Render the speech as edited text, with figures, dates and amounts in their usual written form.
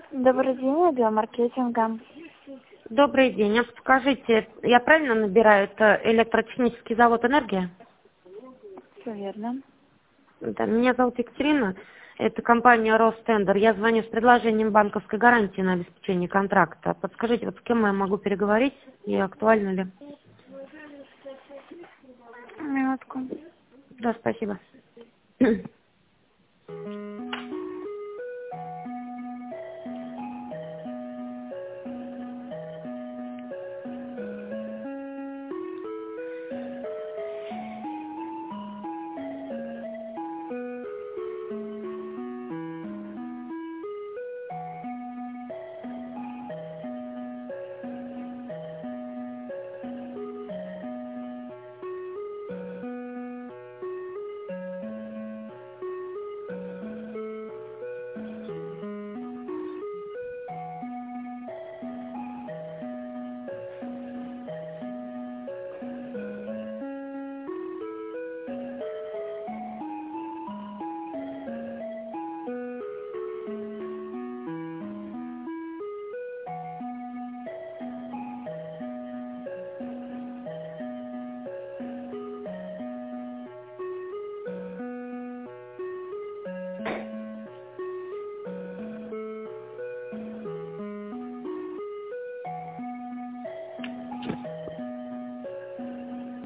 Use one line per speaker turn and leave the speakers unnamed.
Добрый день, отдел маркетинга.
Добрый день. А скажите, я правильно набираю? Это электротехнический завод «Энергия»?
Все верно.
Да, меня зовут Екатерина. Это компания «Ростендер». Я звоню с предложением банковской гарантии на обеспечение контракта. Подскажите, вот с кем я могу переговорить и актуально ли?
Минутку.
Да, спасибо.